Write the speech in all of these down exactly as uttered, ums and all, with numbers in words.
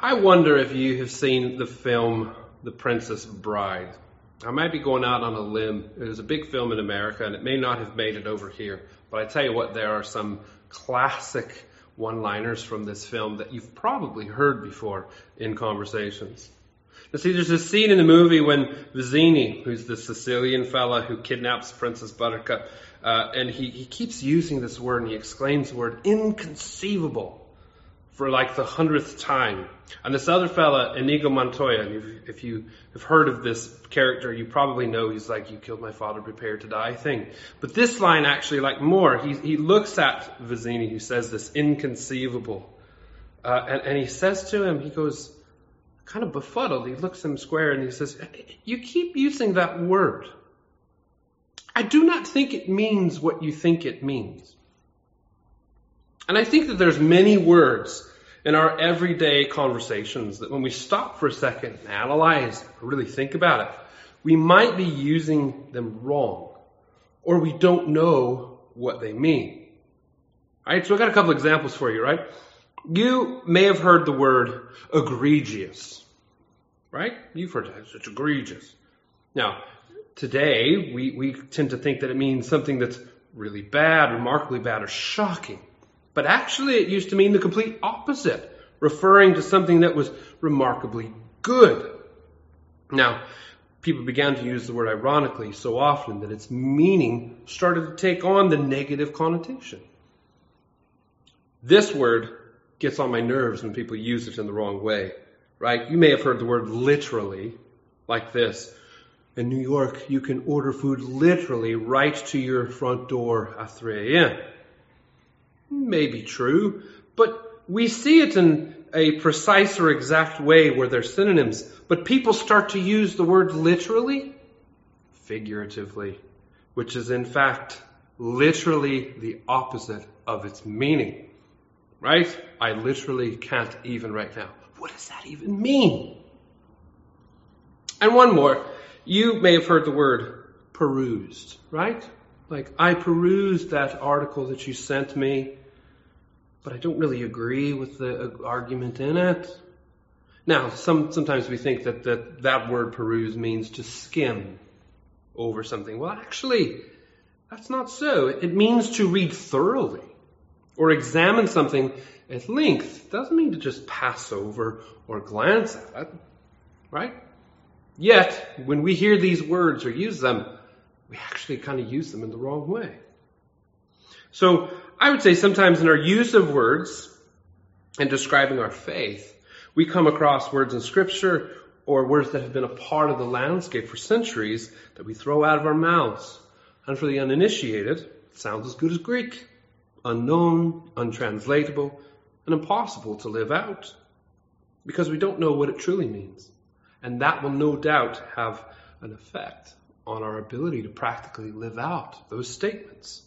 I wonder if you have seen the film The Princess Bride. I might be going out on a limb. It was a big film in America, and it may not have made it over here. But I tell you what, there are some classic one-liners from this film that you've probably heard before in conversations. Now see, there's a scene in the movie when Vizzini, who's the Sicilian fella who kidnaps Princess Buttercup, uh, and he, he keeps using this word, and he exclaims the word inconceivable for like the hundredth time. And this other fella, Inigo Montoya, and if, if you have heard of this character, you probably know he's like, "You killed my father, prepare to die" thing. But this line actually, like more, he, he looks at Vizzini, who says this inconceivable. Uh, and, and he says to him, he goes, kind of befuddled, he looks him square and he says, "You keep using that word. I do not think it means what you think it means." And I think that there's many words in our everyday conversations that when we stop for a second and analyze, or really think about it, we might be using them wrong, or we don't know what they mean. All right, so I've got a couple examples for you, right? You may have heard the word egregious, right? You've heard that. It's egregious. Now, today, we, we tend to think that it means something that's really bad, remarkably bad, or shocking. But actually, it used to mean the complete opposite, referring to something that was remarkably good. Now, people began to use the word ironically so often that its meaning started to take on the negative connotation. This word gets on my nerves when people use it in the wrong way, right? You may have heard the word literally, like this. In New York, you can order food literally right to your front door at three a.m. May be true, but we see it in a precise or exact way where they're synonyms. But people start to use the word literally, figuratively, which is in fact literally the opposite of its meaning. Right? I literally can't even right now. What does that even mean? And one more. You may have heard the word perused, right? Like, I perused that article that you sent me, but I don't really agree with the argument in it. Now, some, sometimes we think that, that that word peruse means to skim over something. Well, actually, that's not so. It means to read thoroughly or examine something at length. It doesn't mean to just pass over or glance at it, right? Yet, when we hear these words or use them, we actually kind of use them in the wrong way. So, I would say sometimes in our use of words and describing our faith, we come across words in Scripture or words that have been a part of the landscape for centuries that we throw out of our mouths. And for the uninitiated, it sounds as good as Greek. Unknown, untranslatable, and impossible to live out. Because we don't know what it truly means. And that will no doubt have an effect on our ability to practically live out those statements.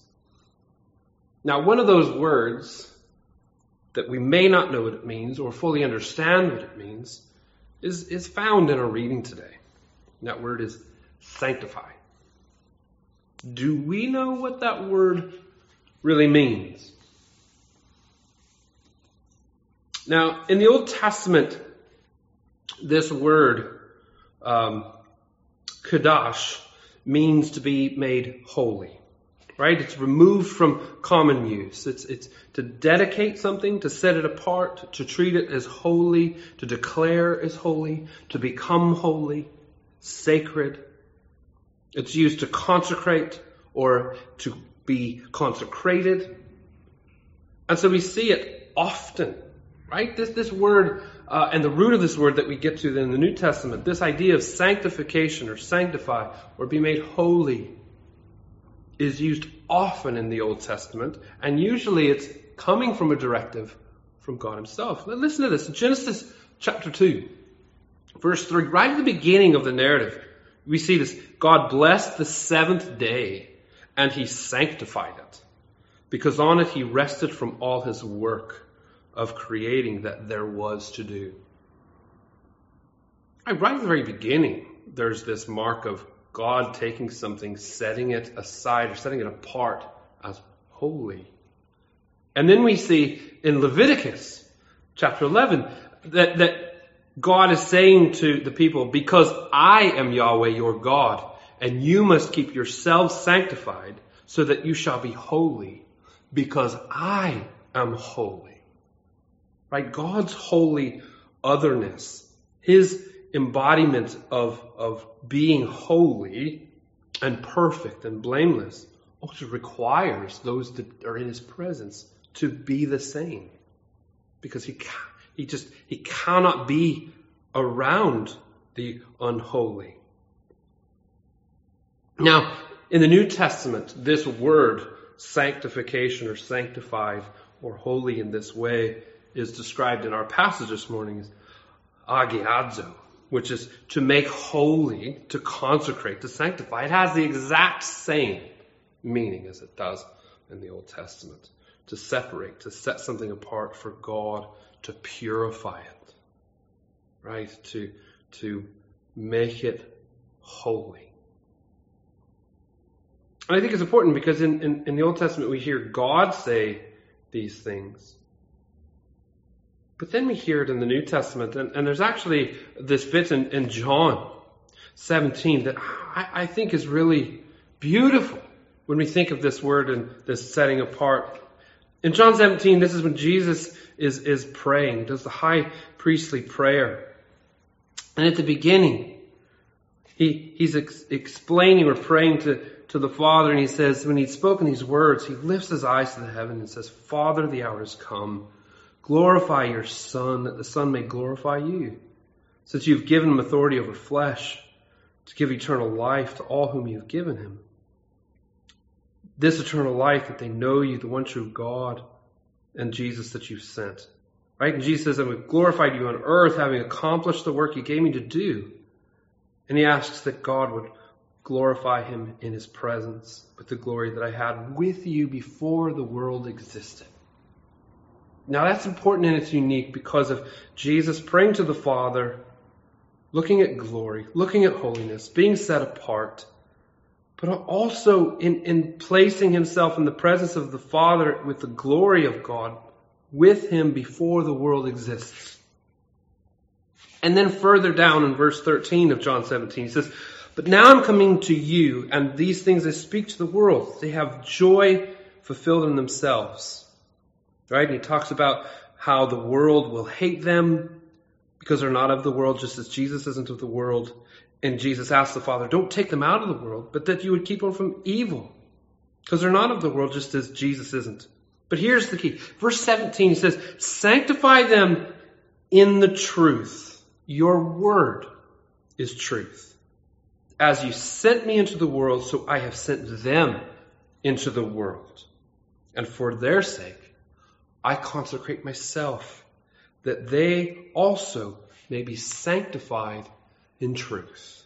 Now, one of those words that we may not know what it means or fully understand what it means is, is found in our reading today. And that word is sanctify. Do we know what that word really means? Now, in the Old Testament, this word, um, kadosh, means to be made holy. Right? It's removed from common use. It's, it's to dedicate something, to set it apart, to treat it as holy, to declare as holy, to become holy, sacred. It's used to consecrate or to be consecrated. And so we see it often, right? This, this word, uh, and the root of this word that we get to in the New Testament, this idea of sanctification or sanctify or be made holy, is used often in the Old Testament, and usually it's coming from a directive from God himself. Now listen to this. In Genesis chapter two, verse three, right at the beginning of the narrative, we see this. God blessed the seventh day, and he sanctified it, because on it he rested from all his work of creating that there was to do. Right at the very beginning, there's this mark of God taking something, setting it aside or setting it apart as holy. And then we see in Leviticus chapter eleven that, that God is saying to the people, because I am Yahweh your God, and you must keep yourselves sanctified so that you shall be holy, because I am holy. Right? God's holy otherness, his embodiment of, of being holy and perfect and blameless, also requires those that are in his presence to be the same. Because he he just he cannot be around the unholy. Now, in the New Testament, this word sanctification or sanctified or holy in this way is described in our passage this morning as agiadzo, which is to make holy, to consecrate, to sanctify. It has the exact same meaning as it does in the Old Testament. To separate, to set something apart for God, to purify it, right? To, to make it holy. And I think it's important because in, in, in the Old Testament we hear God say these things. But then we hear it in the New Testament, and, and there's actually this bit in, in John seventeen that I, I think is really beautiful when we think of this word and this setting apart. In John seventeen, this is when Jesus is, is praying, does the high priestly prayer. And at the beginning, he, he's ex- explaining or praying to, to the Father, and he says, when he'd spoken these words, he lifts his eyes to the heaven and says, Father, the hour has come. Glorify your Son, that the Son may glorify you, since you've given him authority over flesh, to give eternal life to all whom you've given him. This eternal life, that they know you, the one true God, and Jesus that you've sent. Right? And Jesus says, I've glorified you on earth, having accomplished the work you gave me to do. And he asks that God would glorify him in his presence with the glory that I had with you before the world existed. Now that's important and it's unique because of Jesus praying to the Father, looking at glory, looking at holiness, being set apart, but also in, in placing himself in the presence of the Father with the glory of God with him before the world exists. And then further down in verse thirteen of John seventeen, he says, but now I'm coming to you, and these things I speak to the world. They have joy fulfilled in themselves. Right? And he talks about how the world will hate them because they're not of the world, just as Jesus isn't of the world. And Jesus asks the Father, don't take them out of the world, but that you would keep them from evil. Because they're not of the world, just as Jesus isn't. But here's the key. Verse seventeen, he says, sanctify them in the truth. Your word is truth. As you sent me into the world, so I have sent them into the world. And for their sake, I consecrate myself, that they also may be sanctified in truth.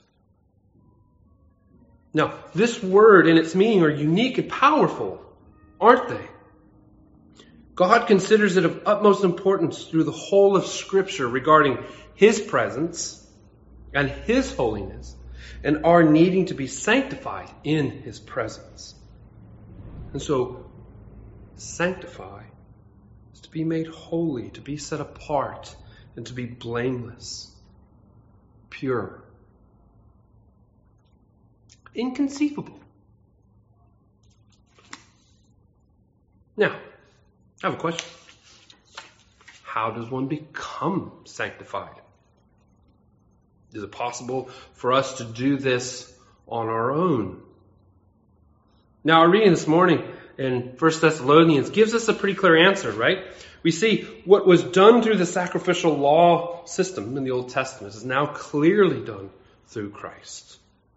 Now, this word and its meaning are unique and powerful, aren't they? God considers it of utmost importance through the whole of Scripture regarding his presence and his holiness and our needing to be sanctified in his presence. And so, sanctify is to be made holy, to be set apart, and to be blameless, pure. Inconceivable. Now, I have a question. How does one become sanctified? Is it possible for us to do this on our own? Now, our reading this morning in First Thessalonians gives us a pretty clear answer, right? We see what was done through the sacrificial law system in the Old Testament is now clearly done through Christ.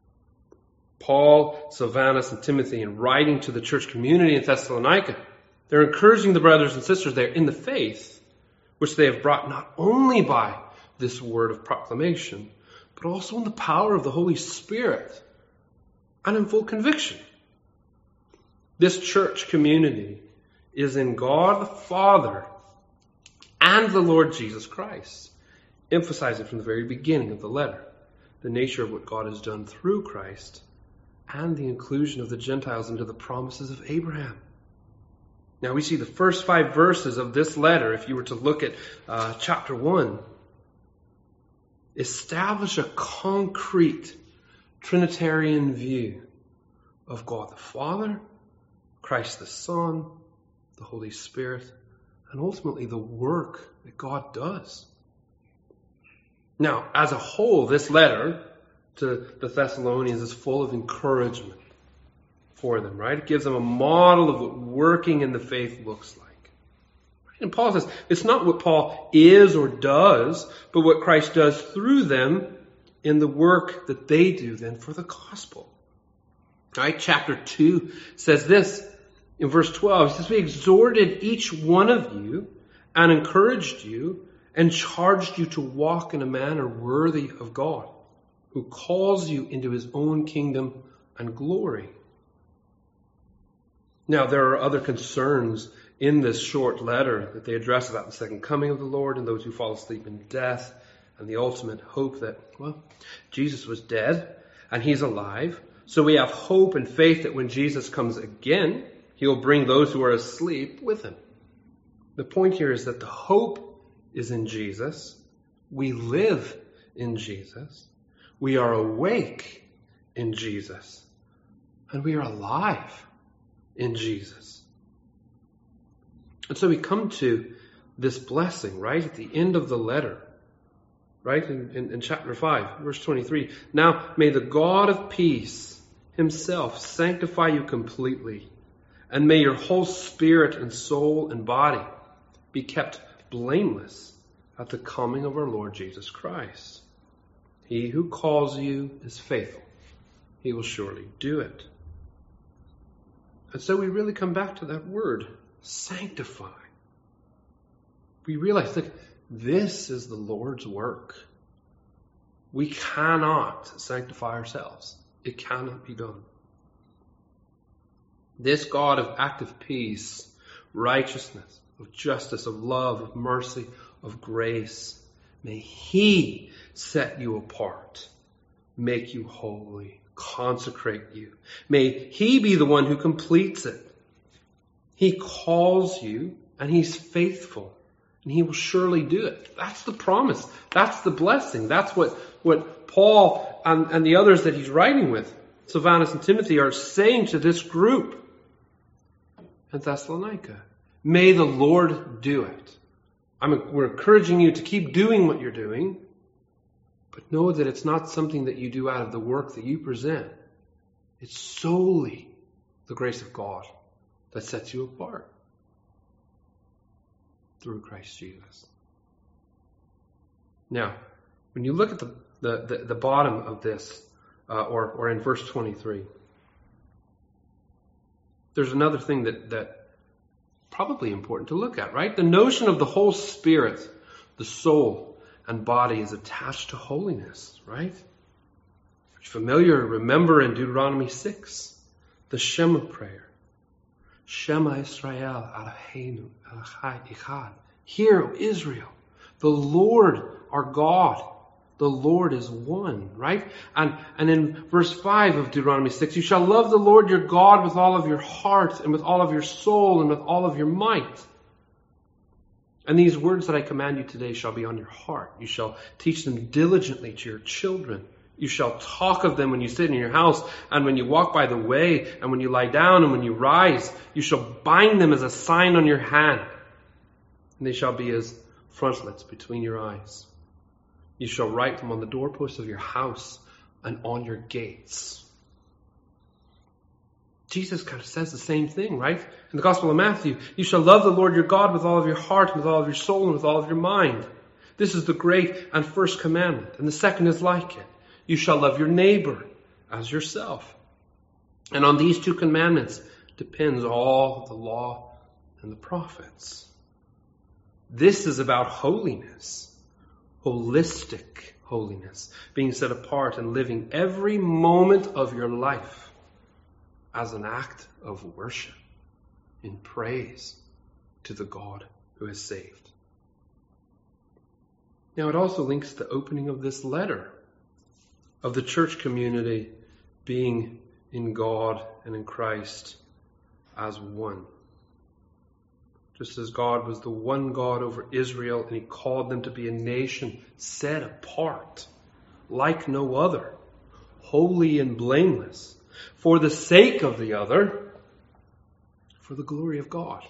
Paul, Silvanus, and Timothy, in writing to the church community in Thessalonica, they're encouraging the brothers and sisters there in the faith, which they have brought not only by this word of proclamation, but also in the power of the Holy Spirit and in full conviction. This church community is in God the Father and the Lord Jesus Christ, emphasizing from the very beginning of the letter the nature of what God has done through Christ and the inclusion of the Gentiles into the promises of Abraham. Now we see the first five verses of this letter, if you were to look at uh, chapter one, establish a concrete Trinitarian view of God the Father, Christ the Son, the Holy Spirit, and ultimately the work that God does. Now, as a whole, this letter to the Thessalonians is full of encouragement for them, right? It gives them a model of what working in the faith looks like. And Paul says it's not what Paul is or does, but what Christ does through them in the work that they do then for the gospel. Right? Chapter two says this in verse twelve. It says, we exhorted each one of you and encouraged you and charged you to walk in a manner worthy of God, who calls you into his own kingdom and glory. Now, there are other concerns in this short letter that they address about the second coming of the Lord and those who fall asleep in death and the ultimate hope that, well, Jesus was dead and he's alive. So we have hope and faith that when Jesus comes again, he'll bring those who are asleep with him. The point here is that the hope is in Jesus. We live in Jesus. We are awake in Jesus. And we are alive in Jesus. And so we come to this blessing, right, at the end of the letter, right, in, in, in chapter five, verse twenty-three. Now may the God of peace himself sanctify you completely, and may your whole spirit and soul and body be kept blameless at the coming of our Lord Jesus Christ. He who calls you is faithful. He will surely do it. And so we really come back to that word, sanctify. We realize, look, this is the Lord's work. We cannot sanctify ourselves. It cannot be done. This God of active peace, righteousness, of justice, of love, of mercy, of grace, may he set you apart, make you holy, consecrate you. May he be the one who completes it. He calls you and he's faithful and he will surely do it. That's the promise. That's the blessing. That's what, what Paul and, and the others that he's writing with, Silvanus and Timothy, are saying to this group in Thessalonica. May the Lord do it. I mean, we're encouraging you to keep doing what you're doing, but know that it's not something that you do out of the work that you present. It's solely the grace of God that sets you apart through Christ Jesus. Now, when you look at the, the, the, the bottom of this, uh, or, or in verse twenty-three, there's another thing that, that probably important to look at, right? The notion of the whole spirit, the soul, and body is attached to holiness, right? Familiar, remember in Deuteronomy six, the Shema prayer. Shema Israel, Eloheinu, Elohai Echad. Hear, O Israel, the Lord our God, the Lord is one, right? And, and in verse five of Deuteronomy six, you shall love the Lord your God with all of your heart and with all of your soul and with all of your might. And these words that I command you today shall be on your heart. You shall teach them diligently to your children. You shall talk of them when you sit in your house and when you walk by the way and when you lie down and when you rise. You shall bind them as a sign on your hand, and they shall be as frontlets between your eyes. You shall write them on the doorposts of your house and on your gates. Jesus kind of says the same thing, right? In the Gospel of Matthew, you shall love the Lord your God with all of your heart, and with all of your soul, and with all of your mind. This is the great and first commandment, and the second is like it. You shall love your neighbor as yourself. And on these two commandments depends all the law and the prophets. This is about holiness, holistic holiness, being set apart and living every moment of your life as an act of worship in praise to the God who has saved. Now it also links the opening of this letter of the church community being in God and in Christ as one. just as God was the one God over Israel, and he called them to be a nation set apart, like no other, holy and blameless, for the sake of the other, for the glory of God.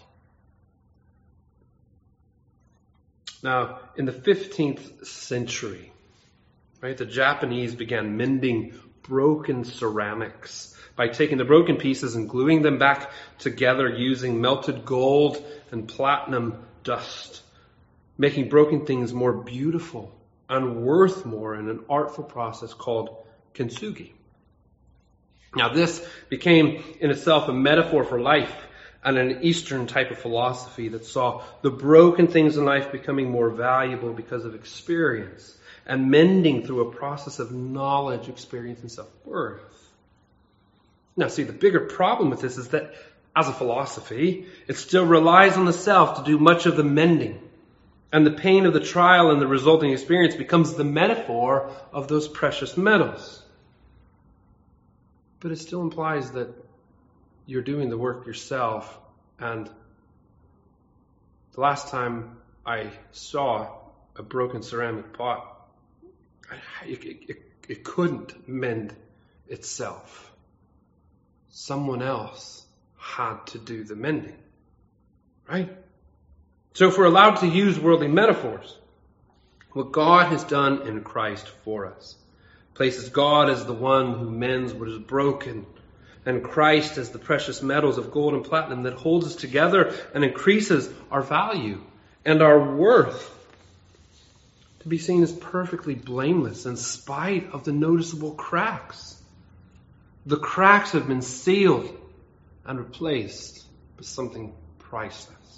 Now, in the fifteenth century, right, the Japanese began mending broken ceramics by taking the broken pieces and gluing them back together using melted gold and platinum dust, making broken things more beautiful and worth more in an artful process called kintsugi. Now, this became in itself a metaphor for life and an Eastern type of philosophy that saw the broken things in life becoming more valuable because of experience and mending through a process of knowledge, experience, and self-worth. Now, see, the bigger problem with this is that as a philosophy, it still relies on the self to do much of the mending. And the pain of the trial and the resulting experience becomes the metaphor of those precious metals. But it still implies that you're doing the work yourself. And the last time I saw a broken ceramic pot, it, it, it couldn't mend itself. Someone else had to do the mending, right? So if we're allowed to use worldly metaphors, what God has done in Christ for us places God as the one who mends what is broken, and Christ as the precious metals of gold and platinum that holds us together and increases our value and our worth to be seen as perfectly blameless in spite of the noticeable cracks. The cracks have been sealed and replaced with something priceless.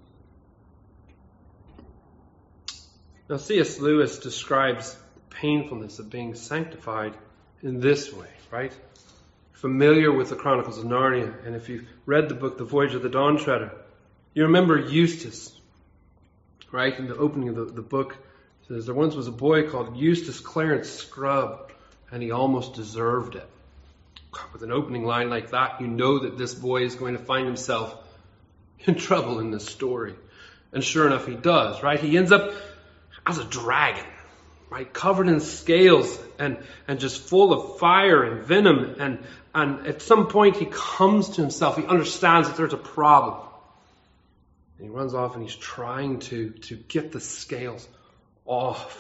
Now, C S Lewis describes the painfulness of being sanctified in this way, right? Familiar with the Chronicles of Narnia, and if you've read the book, The Voyage of the Dawn Treader, you remember Eustace, right? In the opening of the, the book, it says, there once was a boy called Eustace Clarence Scrubb, and he almost deserved it. With an opening line like that, you know that this boy is going to find himself in trouble in this story. And sure enough, he does, right? He ends up as a dragon, right? Covered in scales and, and just full of fire and venom. And, and at some point, he comes to himself. He understands that there's a problem. And he runs off and he's trying to, to get the scales off.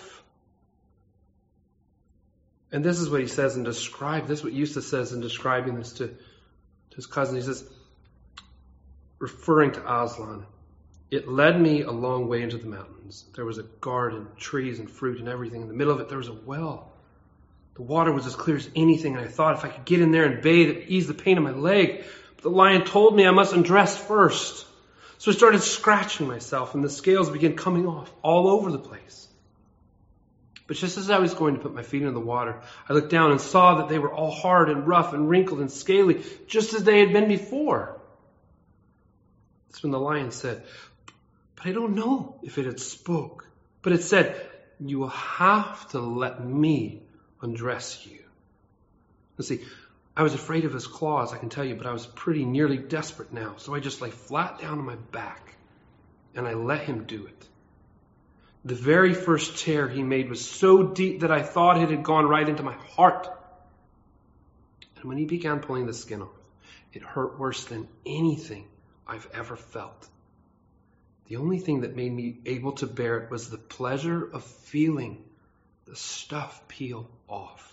And this is what he says in describe. This is what Eustace says in describing this to, to his cousin. He says, referring to Aslan, it led me a long way into the mountains. There was a garden, trees and fruit and everything. In the middle of it, there was a well. The water was as clear as anything, and I thought if I could get in there and bathe, it would ease the pain in my leg. But the lion told me I must undress first. So I started scratching myself, and the scales began coming off all over the place. But just as I was going to put my feet in the water, I looked down and saw that they were all hard and rough and wrinkled and scaly, just as they had been before. That's when the lion said, but I don't know if it had spoke. But it said, you will have to let me undress you. Let's see, I was afraid of his claws, I can tell you, but I was pretty nearly desperate now. So I just lay flat down on my back and I let him do it. The very first tear he made was so deep that I thought it had gone right into my heart. And when he began pulling the skin off, it hurt worse than anything I've ever felt. The only thing that made me able to bear it was the pleasure of feeling the stuff peel off.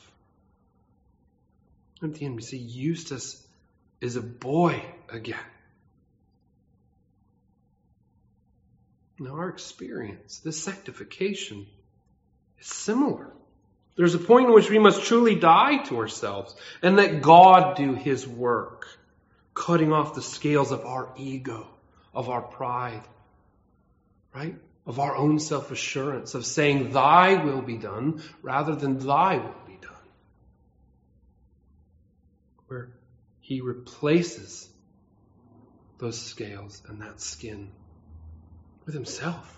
At the end, we see Eustace is a boy again. Now, our experience, this sanctification, is similar. There's a point in which we must truly die to ourselves and let God do his work, cutting off the scales of our ego, of our pride, right? Of our own self-assurance, of saying, thy will be done, rather than thy will be done. Where he replaces those scales and that skin with himself.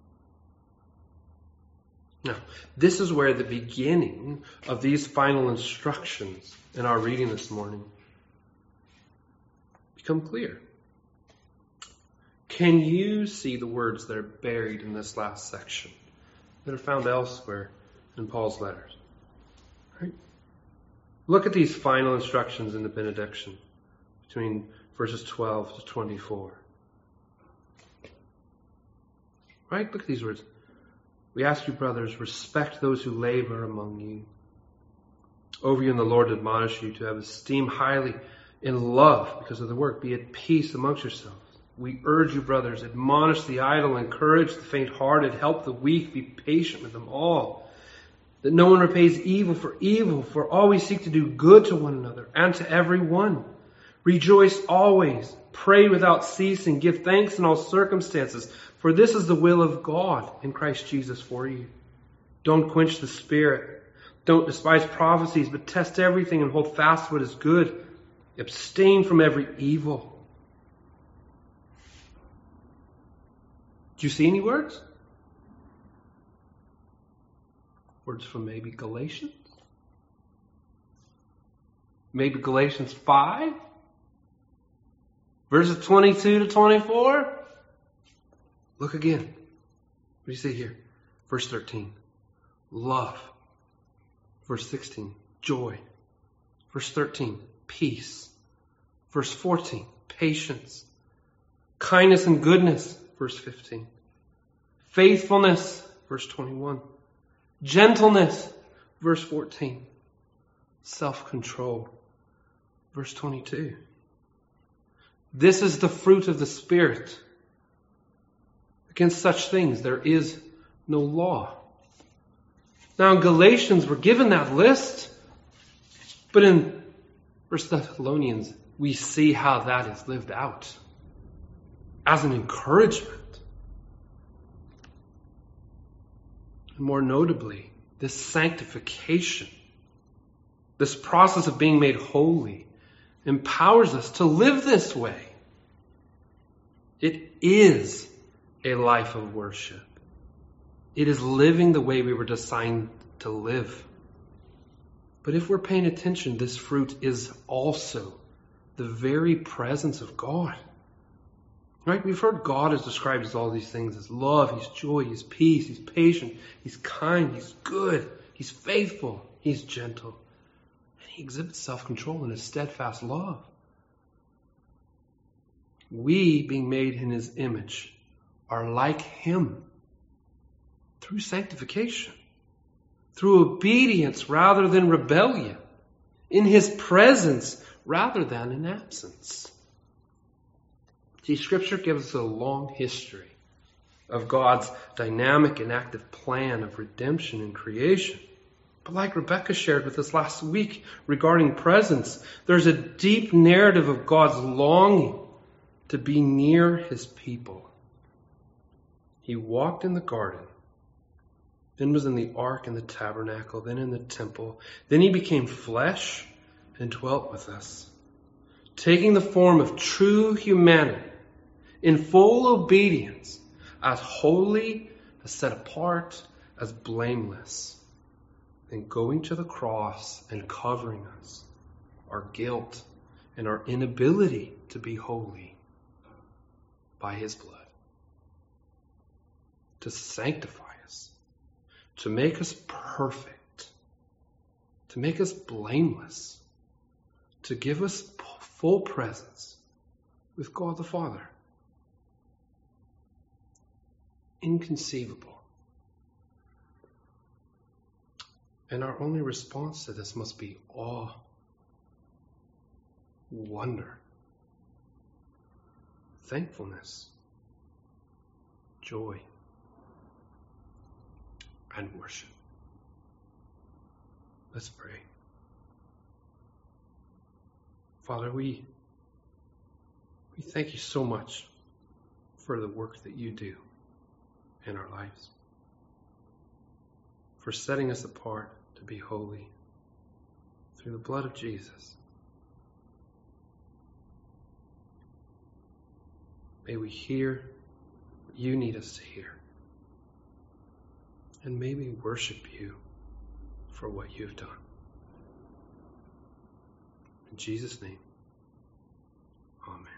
Now, this is where the beginning of these final instructions in our reading this morning become clear. Can you see the words that are buried in this last section that are found elsewhere in Paul's letters? Right? Look at these final instructions in the benediction between verses twelve to twenty-four. Right? Look at these words. We ask you, brothers, respect those who labor among you. Over you in the Lord admonish you to have esteem highly in love because of the work. Be at peace amongst yourselves. We urge you, brothers, admonish the idle, encourage the faint-hearted, help the weak, be patient with them all. That no one repays evil for evil, for always seek to do good to one another and to everyone. Rejoice always, pray without ceasing, give thanks in all circumstances, for this is the will of God in Christ Jesus for you. Don't quench the Spirit. Don't despise prophecies, but test everything and hold fast what is good. Abstain from every evil. Do you see any words? Words from maybe Galatians? Maybe Galatians five? Verses twenty-two to twenty-four? Look again. What do you see here? Verse thirteen. Love. Verse sixteen. Joy. Verse thirteen. Peace. Verse fourteen. Patience. Kindness and goodness. Verse fifteen. Faithfulness. Verse twenty-one. Gentleness. Verse fourteen. Self-control. Verse twenty-two. This is the fruit of the Spirit. Against such things there is no law. Now in Galatians we're given that list, but in First Thessalonians we see how that is lived out as an encouragement. And more notably, this sanctification, this process of being made holy, empowers us to live this way. It is a life of worship. It is living the way we were designed to live. But if we're paying attention, this fruit is also the very presence of God. Right? We've heard God is described as all these things, as love, He's joy, He's peace, He's patient, He's kind, He's good, He's faithful, He's gentle. And He exhibits self-control in His steadfast love. We, being made in His image, are like Him through sanctification, through obedience rather than rebellion, in His presence rather than in absence. See, Scripture gives us a long history of God's dynamic and active plan of redemption and creation. But like Rebecca shared with us last week regarding presence, there's a deep narrative of God's longing to be near His people. He walked in the garden, then was in the ark and the tabernacle, then in the temple. Then He became flesh and dwelt with us, taking the form of true humanity, in full obedience, as holy, as set apart, as blameless, and going to the cross and covering us, our guilt and our inability to be holy by His blood, to sanctify us, to make us perfect, to make us blameless, to give us full presence with God the Father. Inconceivable. And our only response to this must be awe, wonder, thankfulness, joy, and worship. Let's pray. Father, we, we thank You so much for the work that You do in our lives, for setting us apart to be holy through the blood of Jesus. May we hear what You need us to hear, and may we worship You for what You've done. In Jesus' name, amen.